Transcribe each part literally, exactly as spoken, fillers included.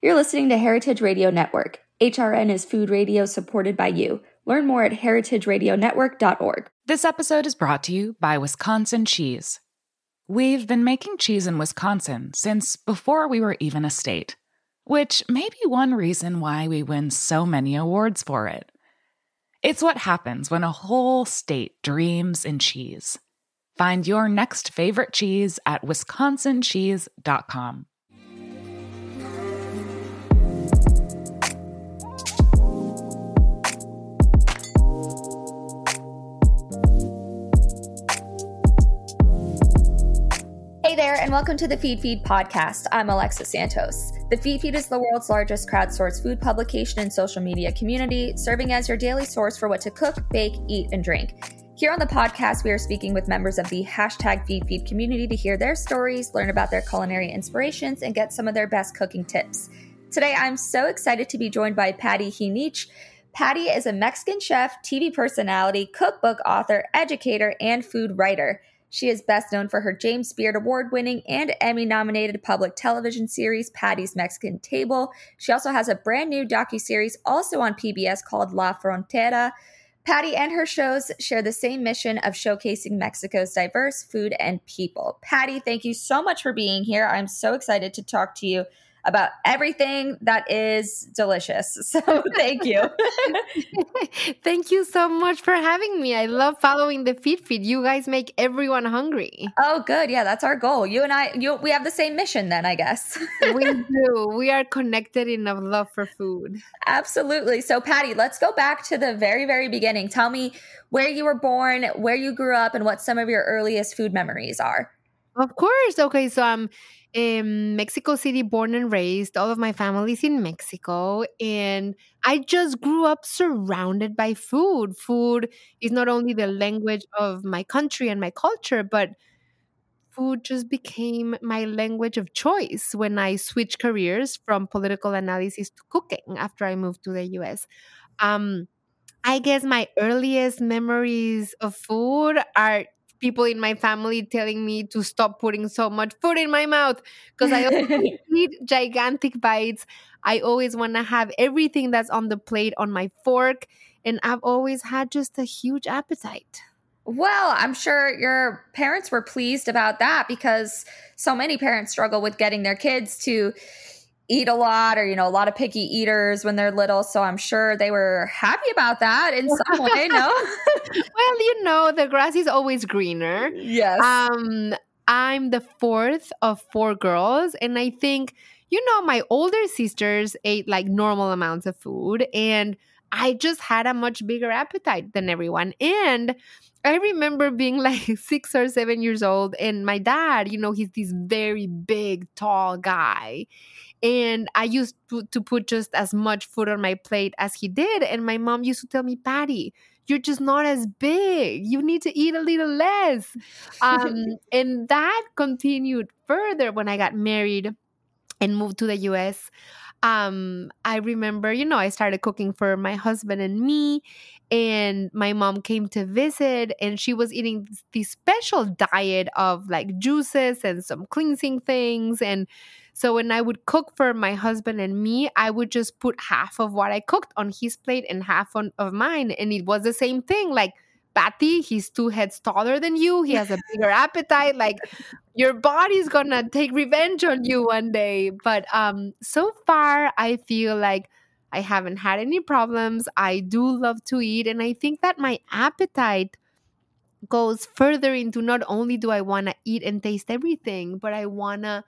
You're listening to Heritage Radio Network. H R N is food radio supported by you. Learn more at heritage radio network dot org. This episode is brought to you by Wisconsin Cheese. We've been making cheese in Wisconsin since before we were even a state, which may be one reason why we win so many awards for it. It's what happens when a whole state dreams in cheese. Find your next favorite cheese at wisconsin cheese dot com. Hey there, and welcome to the Feed Feed podcast. I'm Alexa Santos. The Feed Feed is the world's largest crowdsourced food publication and social media community, serving as your daily source for what to cook, bake, eat, and drink. Here on the podcast, we are speaking with members of the hashtag Feed Feed community to hear their stories, learn about their culinary inspirations, and get some of their best cooking tips. Today, I'm so excited to be joined by Patty Heneage. Patty is a Mexican chef, T V personality, cookbook author, educator, and food writer. She is best known for her James Beard Award-winning and Emmy-nominated public television series, Patty's Mexican Table. She also has a brand new docuseries also on P B S called La Frontera. Patty and her shows share the same mission of showcasing Mexico's diverse food and people. Patty, thank you so much for being here. I'm so excited to talk to you about everything that is delicious. So thank you. Thank you so much for having me. I love following the Feed Feed. You guys make everyone hungry. Oh, good. Yeah, that's our goal. You and I, you, we have the same mission then, I guess. We do. We are connected in a love for food. Absolutely. So Patty, let's go back to the very, very beginning. Tell me where you were born, where you grew up, and what some of your earliest food memories are. Of course. Okay, so I'm in Mexico City, born and raised. All of my family's in Mexico. And I just grew up surrounded by food. Food is not only the language of my country and my culture, but food just became my language of choice when I switched careers from political analysis to cooking after I moved to the U S. Um, I guess my earliest memories of food are people in my family telling me to stop putting so much food in my mouth because I always eat gigantic bites. I always want to have everything that's on the plate on my fork, and I've always had just a huge appetite. Well, I'm sure your parents were pleased about that because so many parents struggle with getting their kids to eat a lot, or, you know, a lot of picky eaters when they're little. So I'm sure they were happy about that in some way, no? Well, you know, the grass is always greener. Yes. Um, I'm the fourth of four girls. And I think, you know, my older sisters ate like normal amounts of food. And I just had a much bigger appetite than everyone. And I remember being like six or seven years old. And my dad, you know, he's this very big, tall guy. And I used to, to put just as much food on my plate as he did. And my mom used to tell me, Patty, you're just not as big. You need to eat a little less. Um, and that continued further when I got married and moved to the U S. Um, I remember, you know, I started cooking for my husband and me, and my mom came to visit, and she was eating this special diet of like juices and some cleansing things. And so when I would cook for my husband and me, I would just put half of what I cooked on his plate and half on of mine. And it was the same thing. Like, Patty, he's two heads taller than you. He has a bigger appetite. Like, your body's gonna take revenge on you one day. But um, so far, I feel like I haven't had any problems. I do love to eat. And I think that my appetite goes further into not only do I want to eat and taste everything, but I want to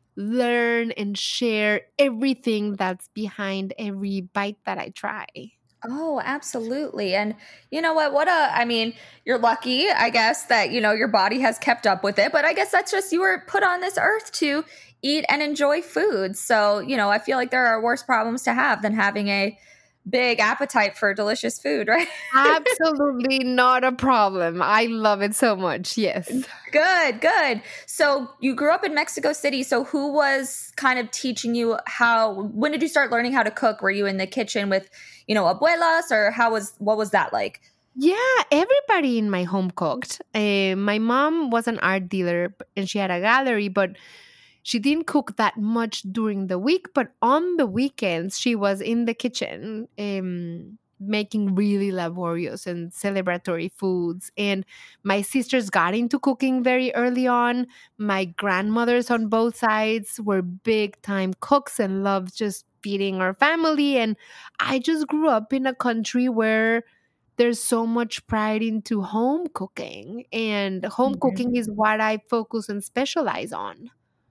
learn and share everything that's behind every bite that I try. Oh, absolutely. And you know what? What a, I mean, you're lucky, I guess, that, you know, your body has kept up with it. But I guess that's just, you were put on this earth to eat and enjoy food. So, you know, I feel like there are worse problems to have than having a big appetite for delicious food, right? Absolutely not a problem. I love it so much. Yes. Good, good. So you grew up in Mexico City. So who was kind of teaching you how, when did you start learning how to cook? Were you in the kitchen with, you know, abuelas, or how was, what was that like? Yeah, everybody in my home cooked. Uh, my mom was an art dealer and she had a gallery, but she didn't cook that much during the week, but on the weekends, she was in the kitchen um, making really laborious and celebratory foods. And my sisters got into cooking very early on. My grandmothers on both sides were big time cooks and loved just feeding our family. And I just grew up in a country where there's so much pride into home cooking, and home Mhm. cooking is what I focus and specialize on.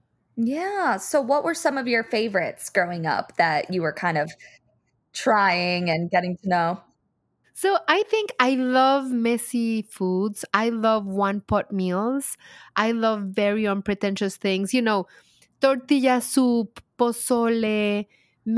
Yeah. So, what were some of your favorites growing up that you were kind of trying and getting to know? So I think I love messy foods. I love one pot meals. I love very unpretentious things. You know, tortilla soup, pozole,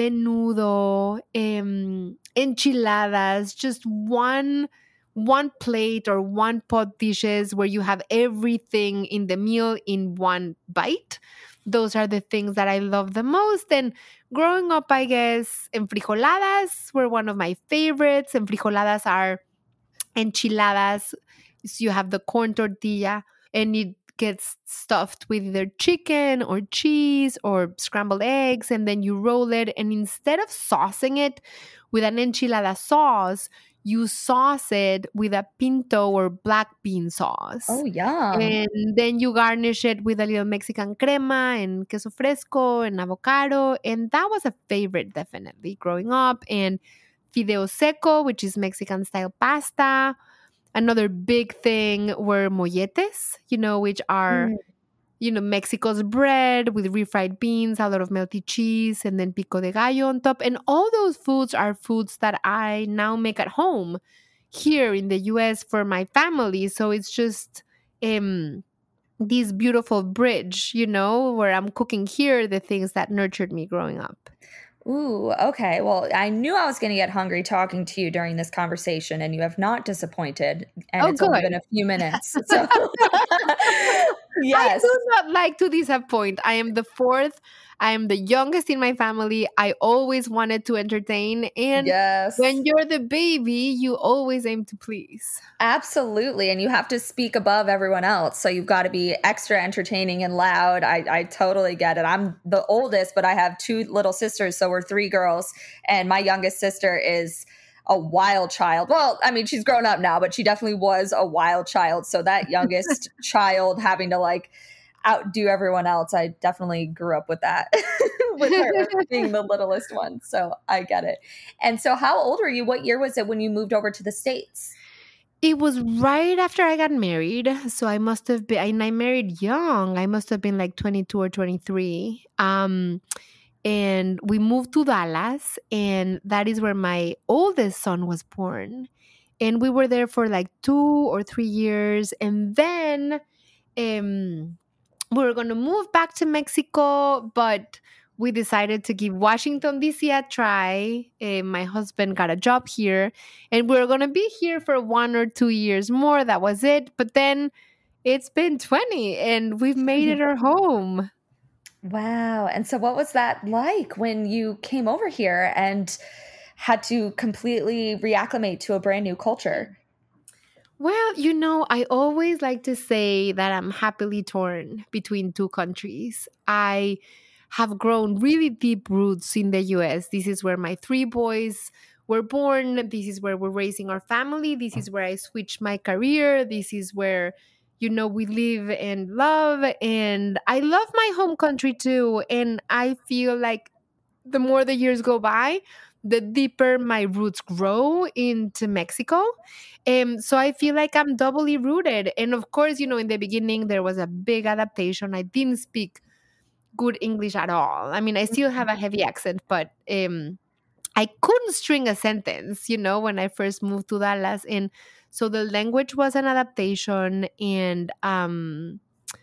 menudo, em, enchiladas, just one one plate or one pot dishes where you have everything in the meal in one bite. Those are the things that I love the most. And growing up, I guess enfrijoladas were one of my favorites. Enfrijoladas are enchiladas. So you have the corn tortilla and it gets stuffed with either chicken or cheese or scrambled eggs, and then you roll it. And instead of saucing it with an enchilada sauce, you sauce it with a pinto or black bean sauce. Oh, yum. And then you garnish it with a little Mexican crema and queso fresco and avocado. And that was a favorite, definitely, growing up. And fideo seco, which is Mexican style pasta. Another big thing were molletes, you know, which are, Mm. you know, Mexico's bread with refried beans, a lot of melty cheese, and then pico de gallo on top. And all those foods are foods that I now make at home here in the U S for my family. So it's just um this beautiful bridge, you know, where I'm cooking here the things that nurtured me growing up. Ooh, okay. Well, I knew I was going to get hungry talking to you during this conversation, and you have not disappointed. And Oh, it's only good. been a few minutes. So, I yes. do not like to disappoint. I am the fourth. I am the youngest in my family. I always wanted to entertain. And Yes. when you're the baby, you always aim to please. Absolutely. And you have to speak above everyone else. So you've got to be extra entertaining and loud. I, I totally get it. I'm the oldest, but I have two little sisters. So we're three girls. And my youngest sister is a wild child. Well, I mean, she's grown up now, but she definitely was a wild child. So that youngest child having to like outdo everyone else, I definitely grew up with that, with her being the littlest one. So I get it. And so how old were you? What year was it when you moved over to the States? It was right after I got married. So I must have been, and I married young. I must have been like twenty-two or twenty-three. Um, and we moved to Dallas, and that is where my oldest son was born. And we were there for like two or three years. And then um, we were going to move back to Mexico, but we decided to give Washington, D C a try. Uh, my husband got a job here, and we were going to be here for one or two years more. That was it. But then it's been twenty, and we've made it our home. Wow. And so what was that like when you came over here and had to completely reacclimate to a brand new culture? Well, you know, I always like to say that I'm happily torn between two countries. I have grown really deep roots in the U S. This is where my three boys were born. This is where we're raising our family. This is where I switched my career. This is where, you know, we live and love. And I love my home country too. And I feel like the more the years go by, the deeper my roots grow into Mexico. Um, so I feel like I'm doubly rooted. And of course, you know, in the beginning, there was a big adaptation. I didn't speak good English at all. I mean, I still have a heavy accent, but um, I couldn't string a sentence, you know, when I first moved to Dallas. And so the language was an adaptation. And um,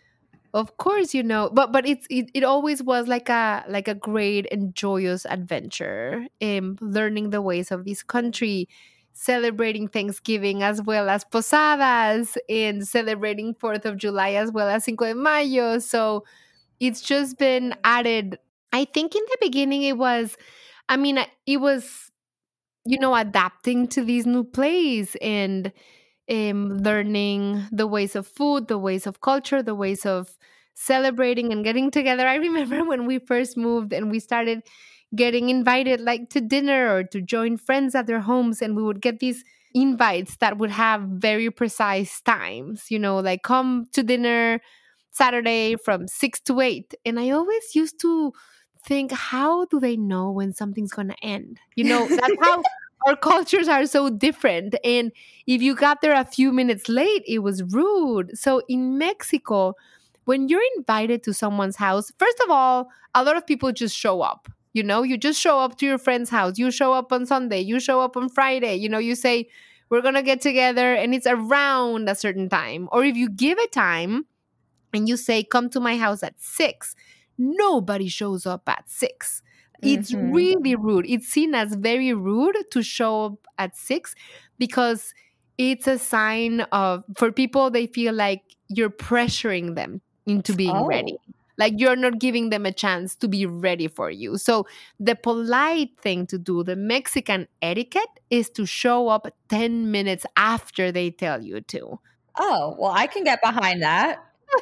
of course, you know, but but it's it, it always was like a like a great and joyous adventure. Um, learning the ways of this country, celebrating Thanksgiving as well as posadas, and celebrating Fourth of July as well as Cinco de Mayo. So it's just been added. I think in the beginning it was, I mean, I- it was, you know, adapting to this new place and um, learning the ways of food, the ways of culture, the ways of celebrating and getting together. I remember when we first moved and we started getting invited like to dinner or to join friends at their homes, and we would get these invites that would have very precise times, you know, like come to dinner Saturday from six to eight. And I always used to think, how do they know when something's going to end? You know, that's how our cultures are so different. And if you got there a few minutes late, it was rude. So in Mexico, when you're invited to someone's house, first of all, a lot of people just show up. You know, you just show up to your friend's house. You show up on Sunday. You show up on Friday. You know, you say, we're going to get together, and it's around a certain time. Or if you give a time and you say, come to my house at six, nobody shows up at six. It's Mhm. really rude. It's seen as very rude to show up at six because it's a sign of, for people, they feel like you're pressuring them into being Oh. ready. Like you're not giving them a chance to be ready for you. So the polite thing to do, the Mexican etiquette, is to show up ten minutes after they tell you to. Oh, well, I can get behind that.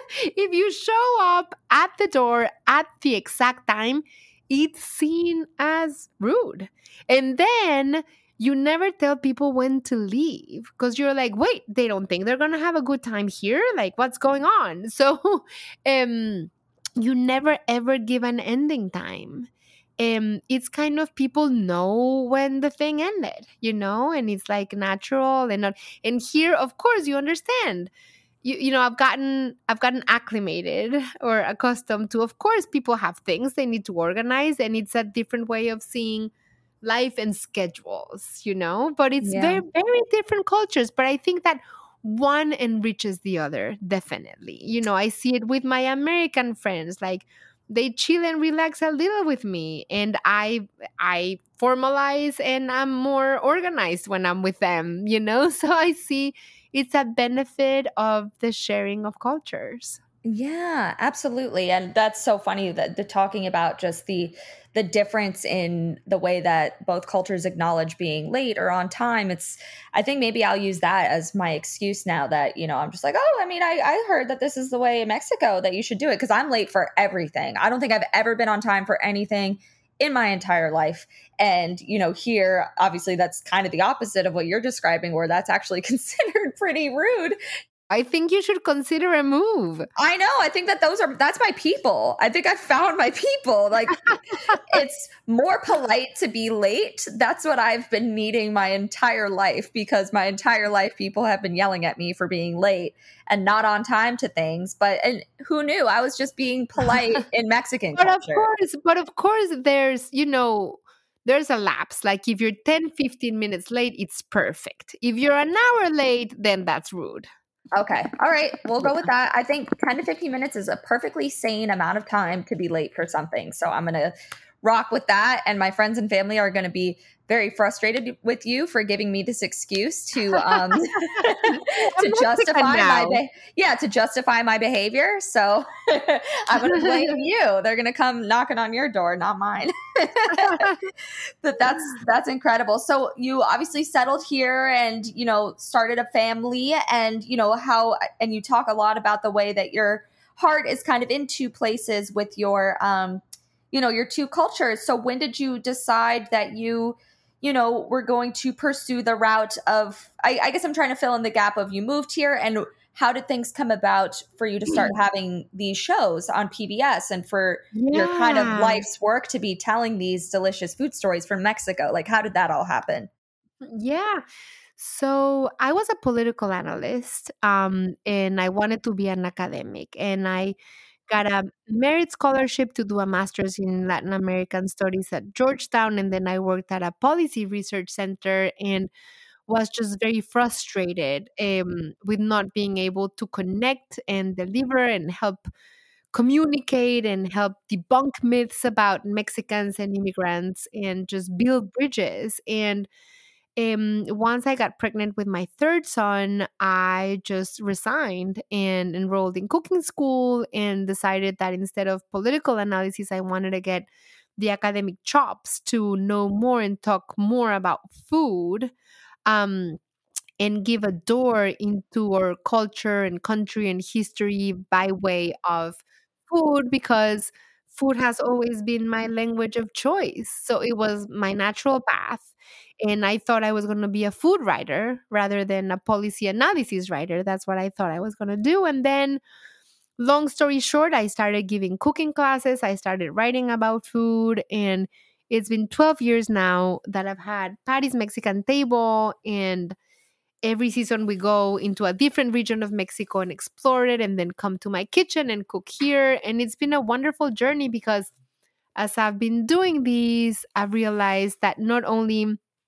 If you show up at the door at the exact time, it's seen as rude. And then you never tell people when to leave because you're like, wait, they don't think they're going to have a good time here? Like, what's going on? So, um, you never ever give an ending time. Um, it's kind of, people know when the thing ended, you know, and it's like natural and not. And here, of course, you understand. You, you know, I've gotten I've gotten acclimated or accustomed to. Of course, people have things they need to organize, and it's a different way of seeing life and schedules, you know. But it's Yeah. very very different cultures. But I think that one enriches the other, definitely. You know, I see it with my American friends. Like, they chill and relax a little with me, and I I formalize and I'm more organized when I'm with them, you know? So I see it's a benefit of the sharing of cultures. Yeah, absolutely. And that's so funny that the talking about just the the difference in the way that both cultures acknowledge being late or on time. It's, I think maybe I'll use that as my excuse now that, you know, I'm just like, oh, I mean, I, I heard that this is the way in Mexico that you should do it, because I'm late for everything. I don't think I've ever been on time for anything in my entire life. And, you know, here, obviously, that's kind of the opposite of what you're describing, where that's actually considered pretty rude. I think you should consider a move. I know. I think that those are, that's my people. I think I found my people. Like, it's more polite to be late. That's what I've been needing my entire life, because my entire life people have been yelling at me for being late and not on time to things. But and who knew? I was just being polite in Mexican But culture. of course, but of course there's, you know, there's a lapse. Like if you're ten, fifteen minutes late, it's perfect. If you're an hour late, then that's rude. Okay. All right. We'll go with that. I think ten to fifteen minutes is a perfectly sane amount of time to be late for something. So I'm going to rock with that. And my friends and family are going to be very frustrated with you for giving me this excuse to um to justify my be- yeah to justify my behavior. So I'm going to blame you. They're going to come knocking on your door, not mine. But that's that's incredible. So you obviously settled here and, you know, started a family, and, you know, how, and you talk a lot about the way that your heart is kind of in two places with your um you know, your two cultures. So when did you decide that you, you know, were going to pursue the route of, I, I guess I'm trying to fill in the gap of, you moved here, and how did things come about for you to start having these shows on P B S, and for Yeah. your kind of life's work to be telling these delicious food stories from Mexico? Like, how did that all happen? Yeah. So I was a political analyst, um, and I wanted to be an academic, and I got a merit scholarship to do a master's in Latin American studies at Georgetown. And then I worked at a policy research center and was just very frustrated um, with not being able to connect and deliver and help communicate and help debunk myths about Mexicans and immigrants and just build bridges. And um, once I got pregnant with my third son, I just resigned and enrolled in cooking school and decided that instead of political analysis, I wanted to get the academic chops to know more and talk more about food, um, and give a door into our culture and country and history by way of food because food has always been my language of choice. So it was my natural path. And I thought I was going to be a food writer rather than a policy analysis writer. That's what I thought I was going to do. And then, long story short, I started giving cooking classes. I started writing about food. And it's been twelve years now that I've had Patty's Mexican Table. And every season we go into a different region of Mexico and explore it, and then come to my kitchen and cook here. And it's been a wonderful journey because as I've been doing these, I've realized that not only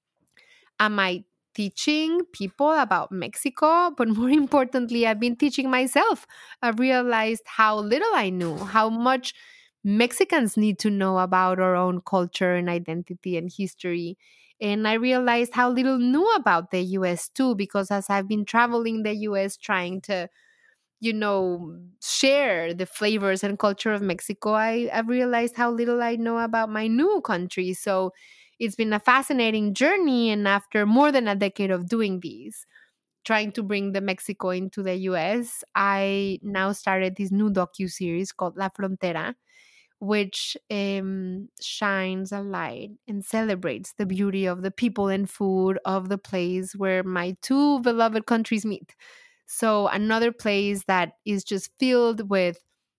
am I teaching people about Mexico, but more importantly, I've been teaching myself. I've realized how little I knew, how much Mexicans need to know about our own culture and identity and history. And I realized how little knew about the U S too, because as I've been traveling the U S trying to, you know, share the flavors and culture of Mexico, I, I've realized how little I know about my new country. So it's been a fascinating journey. And after more than a decade of doing these, trying to bring the Mexico into the U S, I now started this new docu-series called La Frontera, which um, shines a light and celebrates the beauty of the people and food of the place where my two beloved countries meet. So another place that is just filled with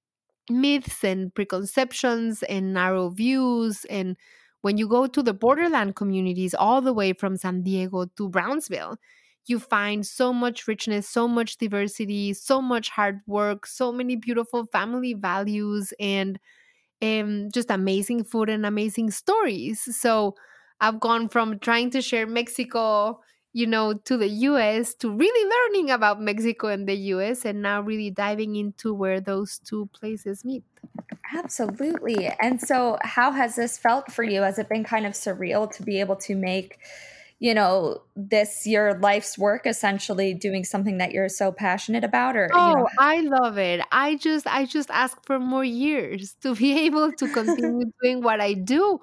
myths and preconceptions and narrow views. And when you go to the borderland communities all the way from San Diego to Brownsville, you find so much richness, so much diversity, so much hard work, so many beautiful family values, and um, just amazing food and amazing stories. So I've gone from trying to share Mexico, you know, to the U S, to really learning about Mexico and the U S, and now really diving into where those two places meet. Absolutely. And so how has this felt for you? Has it been kind of surreal to be able to make, you know, this your life's work, essentially doing something that you're so passionate about? Or Oh, you know, I love it. I just I just ask for more years to be able to continue doing what I do.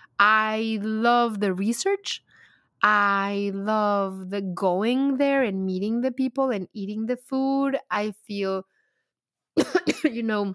I love the research. I love the going there and meeting the people and eating the food. I feel, you know,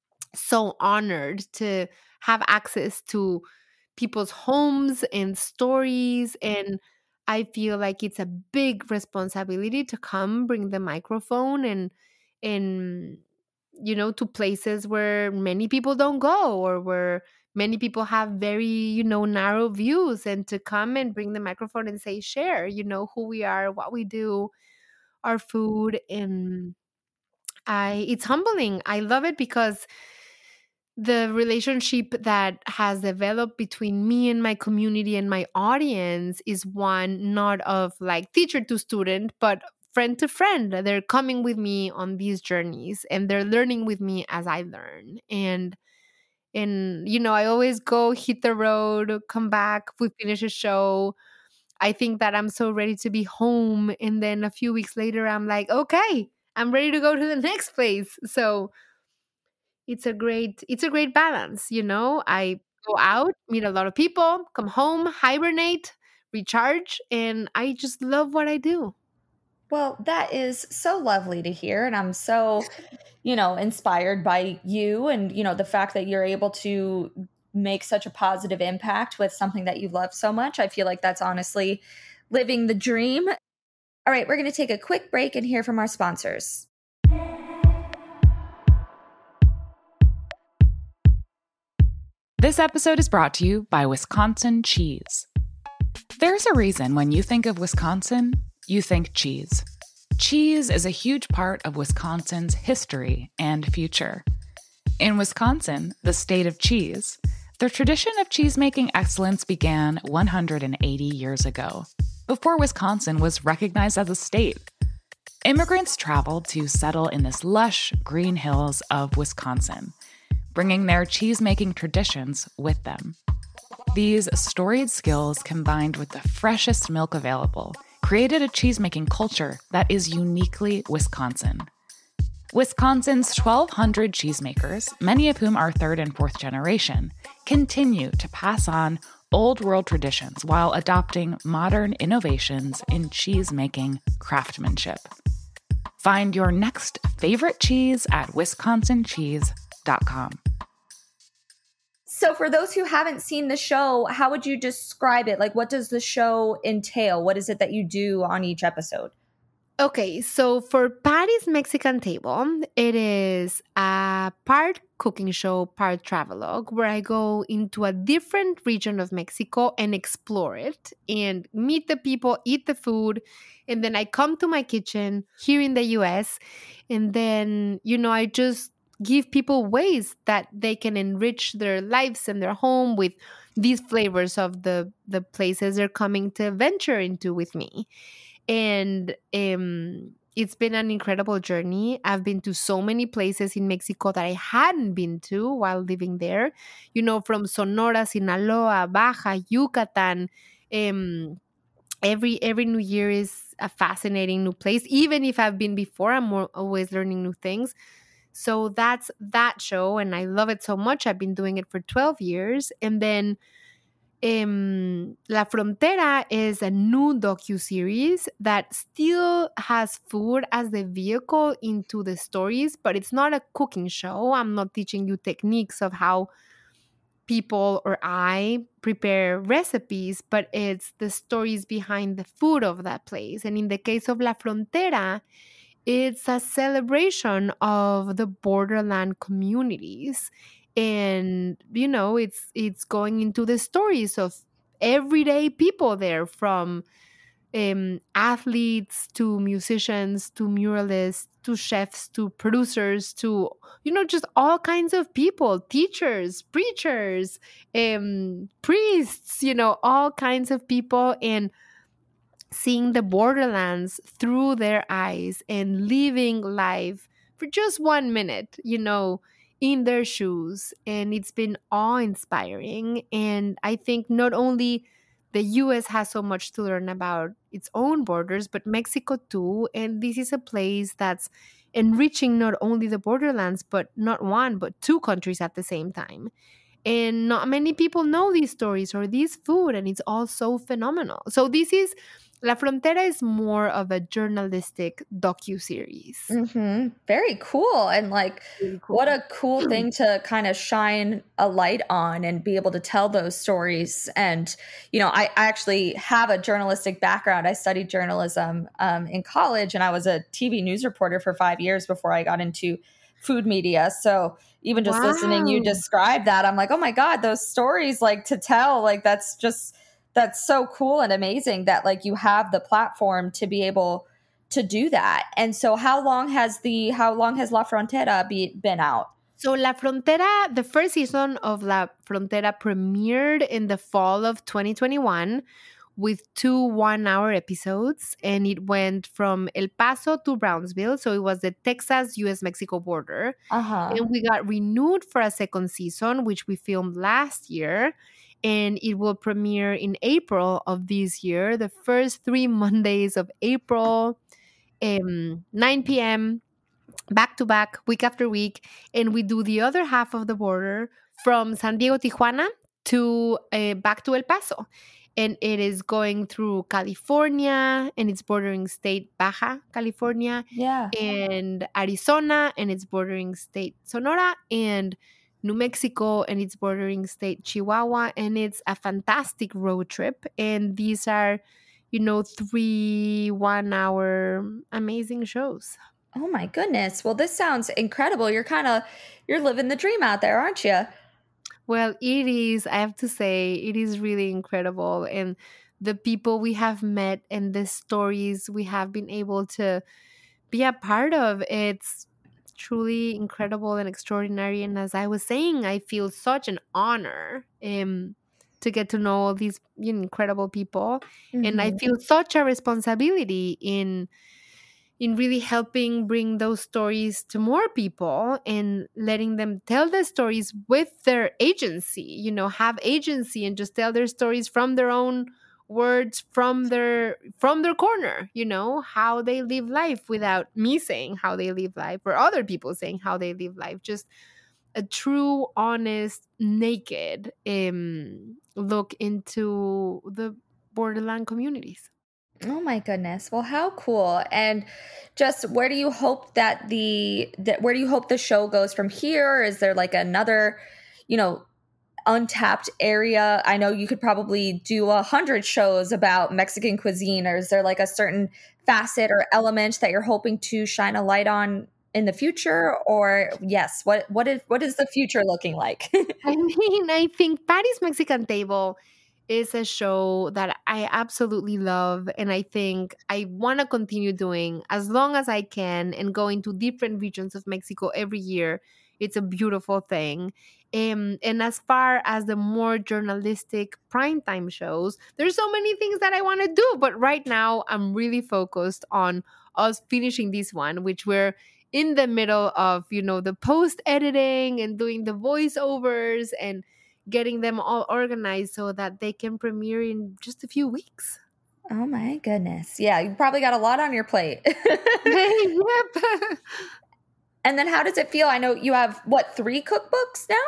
so honored to have access to people's homes and stories. And I feel like it's a big responsibility to come bring the microphone and and you know, to places where many people don't go, or where many people have very, you know, narrow views, and to come and bring the microphone and say, share, you know, who we are, what we do, our food. And I it's humbling. I love it because the relationship that has developed between me and my community and my audience is one not of like teacher to student, but friend to friend. They're coming with me on these journeys, and they're learning with me as I learn. And and you know, I always go hit the road, come back, we finish a show. I think that I'm so ready to be home, and then a few weeks later I'm like, okay, I'm ready to go to the next place. So it's a great it's a great balance, you know. I go out, meet a lot of people, come home, hibernate, recharge, and I just love what I do. well, that is so lovely to hear. And I'm so, you know, inspired by you and, you know, the fact that you're able to make such a positive impact with something that you love so much. I feel like that's honestly living the dream. All right, we're going to take a quick break and hear from our sponsors. This episode is brought to you by Wisconsin Cheese. There's a reason when you think of Wisconsin, you think cheese. Cheese is a huge part of Wisconsin's history and future. In Wisconsin, the state of cheese, the tradition of cheesemaking excellence began one hundred eighty years ago, before Wisconsin was recognized as a state. Immigrants traveled to settle in this lush green hills of Wisconsin, bringing their cheesemaking traditions with them. These storied skills, combined with the freshest milk available, created a cheesemaking culture that is uniquely Wisconsin. Wisconsin's twelve hundred cheesemakers, many of whom are third and fourth generation, continue to pass on old world traditions while adopting modern innovations in cheesemaking craftsmanship. Find your next favorite cheese at wisconsin cheese dot com. So for those who haven't seen the show, how would you describe it? Like, what does the show entail? What is it that you do on each episode? Okay, so for Patty's Mexican Table, it is a part cooking show, part travelogue, where I go into a different region of Mexico and explore it and meet the people, eat the food. And then I come to my kitchen here in the U S. And then, you know, I just give people ways that they can enrich their lives and their home with these flavors of the, the places they're coming to venture into with me. And um, it's been an incredible journey. I've been to so many places in Mexico that I hadn't been to while living there. You know, from Sonora, Sinaloa, Baja, Yucatan. Um, every every new year is a fascinating new place. Even if I've been before, I'm more, always learning new things. So that's that show, and I love it so much. I've been doing it for twelve years. And then Um, La Frontera is a new docu-series that still has food as the vehicle into the stories, but it's not a cooking show. I'm not teaching you techniques of how people or I prepare recipes, but it's the stories behind the food of that place. And in the case of La Frontera, it's a celebration of the borderland communities. And you know, it's it's going into the stories of everyday people there, from um, athletes to musicians to muralists to chefs to producers to, you know, just all kinds of people, teachers, preachers, um, priests, you know, all kinds of people. And seeing the borderlands through their eyes and living life for just one minute, you know, in their shoes. And it's been awe-inspiring. And I think not only the U S has so much to learn about its own borders, but Mexico too. And this is a place that's enriching not only the borderlands, but not one, but two countries at the same time. And not many people know these stories or this food, and it's all so phenomenal. So this is La Frontera is more of a journalistic docu-series. Mm-hmm. Very cool. And like, Really cool. what a cool thing to kind of shine a light on and be able to tell those stories. And, you know, I, I actually have a journalistic background. I studied journalism um, in college, and I was a T V news reporter for five years before I got into food media. So even just Wow. listening you describe that, I'm like, oh my God, those stories like to tell, like that's just, that's so cool and amazing that like you have the platform to be able to do that. And so how long has the, how long has La Frontera be, been out? So La Frontera, the first season of La Frontera premiered in the fall of twenty twenty-one with two one-hour episodes, and it went from El Paso to Brownsville. So it was the Texas-U S Mexico border. Uh-huh. And we got renewed for a second season, which we filmed last year. And it will premiere in April of this year, the first three Mondays of April, um, nine p.m., back to back, week after week. And we do the other half of the border from San Diego, Tijuana to uh, back to El Paso. And it is going through California and its bordering state Baja California, Yeah. and Arizona and its bordering state Sonora, and New Mexico and its bordering state Chihuahua. And it's a fantastic road trip. And these are, you know, three one hour amazing shows. Oh my goodness. Well, this sounds incredible. You're kind of, you're living the dream out there, aren't you? Well, it is, I have to say, it is really incredible. And the people we have met and the stories we have been able to be a part of, it's truly incredible and extraordinary. And as I was saying, I feel such an honor um, to get to know all these, you know, incredible people. Mm-hmm. And I feel such a responsibility in in really helping bring those stories to more people and letting them tell the stories with their agency, you know, have agency and just tell their stories from their own words, from their from their corner, you know, how they live life without me saying how they live life or other people saying how they live life. Just a true, honest, naked um, look into the borderland communities. Oh my goodness. Well, how cool. And just where do you hope that the that where do you hope the show goes from here? Is there like another, you know, untapped area? I know you could probably do a hundred shows about Mexican cuisine, or is there like a certain facet or element that you're hoping to shine a light on in the future? Or yes, what what is what is the future looking like? I mean, I think Patty's Mexican Table is a show that I absolutely love. And I think I want to continue doing as long as I can and going to different regions of Mexico every year. It's a beautiful thing. Um, and as far as the more journalistic primetime shows, there's so many things that I want to do. But right now, I'm really focused on us finishing this one, which we're in the middle of, you know, the post editing and doing the voiceovers and getting them all organized so that they can premiere in just a few weeks. Oh my goodness. Yeah, you probably got a lot on your plate. Yep. And then how does it feel? I know you have, what, three cookbooks now?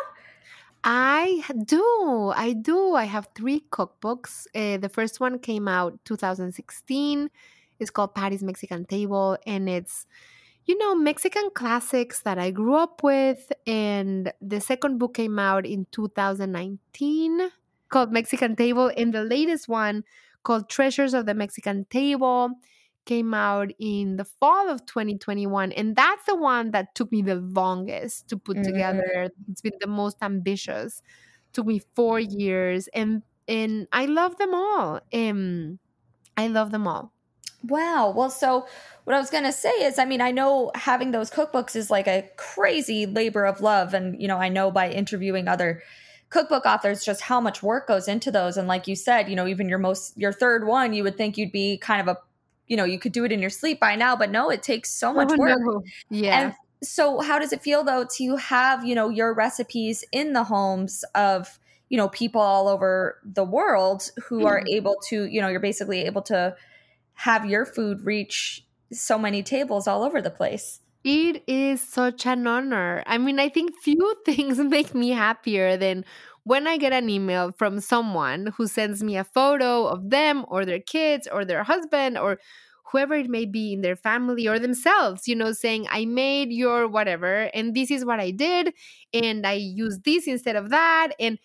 I do. I do. I have three cookbooks. Uh, the first one came out two thousand sixteen. It's called Patty's Mexican Table, and it's, you know, Mexican classics that I grew up with. And the second book came out in two thousand nineteen called Mexican Table. And the latest one called Treasures of the Mexican Table came out in the fall of twenty twenty-one. And that's the one that took me the longest to put mm-hmm. together. It's been the most ambitious. It took me four years. And and I love them all. Um, I love them all. Wow. Well, so what I was going to say is, I mean, I know having those cookbooks is like a crazy labor of love. And, you know, I know by interviewing other cookbook authors just how much work goes into those. And like you said, you know, even your most, your third one, you would think you'd be kind of a, you know, you could do it in your sleep by now, but no, it takes so much oh, work. No. Yeah. And so how does it feel though to have, you know, your recipes in the homes of, you know, people all over the world who mm-hmm. are able to, you know, you're basically able to have your food reach so many tables all over the place? It is such an honor. I mean, I think few things make me happier than when I get an email from someone who sends me a photo of them or their kids or their husband or whoever it may be in their family or themselves, you know, saying, I made your whatever, and this is what I did, and I used this instead of that. And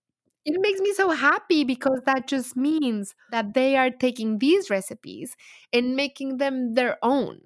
it makes me so happy because that just means that they are taking these recipes and making them their own.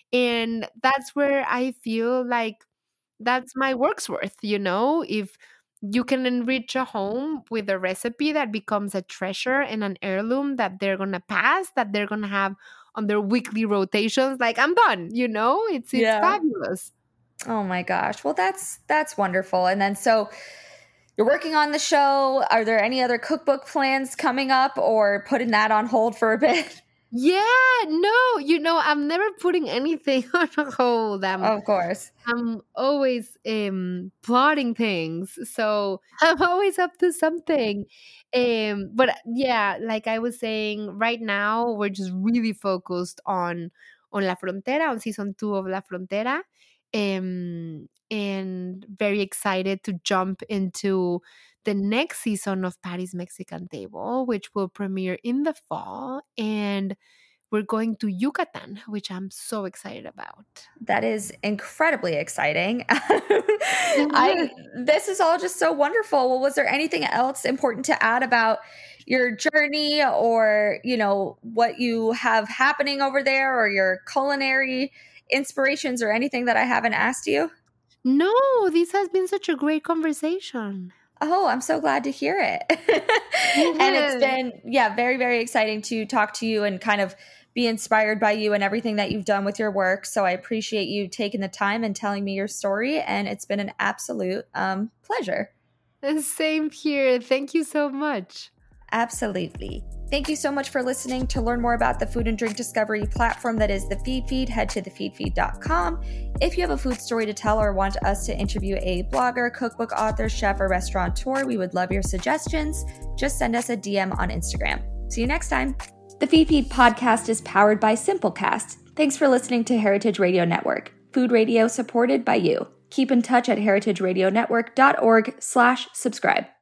And that's where I feel like that's my work's worth, you know? If you can enrich a home with a recipe that becomes a treasure and an heirloom that they're going to pass, that they're going to have on their weekly rotations, like I'm done, you know? It's, it's yeah. fabulous. Oh my gosh. Well, that's that's wonderful. And then so you're working on the show. Are there any other cookbook plans coming up or putting that on hold for a bit? Yeah, no, you know, I'm never putting anything on hold. I'm, of course. I'm always um, plotting things. So I'm always up to something. Um, but yeah, like I was saying, right now, we're just really focused on, on La Frontera, on season two of La Frontera. Um, and very excited to jump into the next season of Patty's Mexican Table, which will premiere in the fall. And we're going to Yucatan, which I'm so excited about. That is incredibly exciting. I this is all just so wonderful. Well, was there anything else important to add about your journey or, you know, what you have happening over there or your culinary inspirations or anything that I haven't asked you? No, this has been such a great conversation. Oh, I'm so glad to hear it. Yeah. And it's been, yeah, very, very exciting to talk to you and kind of be inspired by you and everything that you've done with your work. So I appreciate you taking the time and telling me your story. And it's been an absolute um, pleasure. Same here. Thank you so much. Absolutely. Thank you so much for listening. To learn more about the food and drink discovery platform that is the Feed Feed, head to the feed feed dot com. If you have a food story to tell or want us to interview a blogger, cookbook author, chef, or restaurateur, we would love your suggestions. Just send us a D M on Instagram. See you next time. The Feed Feed podcast is powered by Simplecast. Thanks for listening to Heritage Radio Network, food radio supported by you. Keep in touch at heritageradionetwork dot org slash subscribe.